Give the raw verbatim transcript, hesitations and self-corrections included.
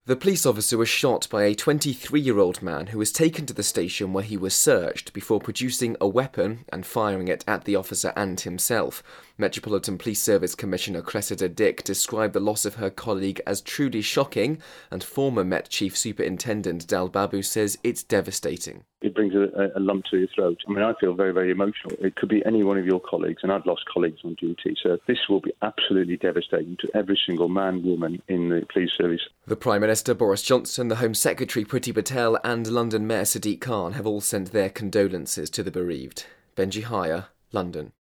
The police officer was shot by a twenty-three-year-old man who was taken to the station where he was searched before producing a weapon and firing it at the officer and himself. Metropolitan Police Service Commissioner Cressida Dick described the loss of her colleague as truly shocking, and former Met Chief Superintendent Dal Babu says it's devastating. It brings a, a lump to your throat. I mean, I feel very, very emotional. It could be any one of your colleagues, and I've lost colleagues on duty, so this will be absolutely devastating to every single man, woman in the police service. The Prime Minister Boris Johnson, the Home Secretary Priti Patel and London Mayor Sadiq Khan have all sent their condolences to the bereaved. Benji Hire, London.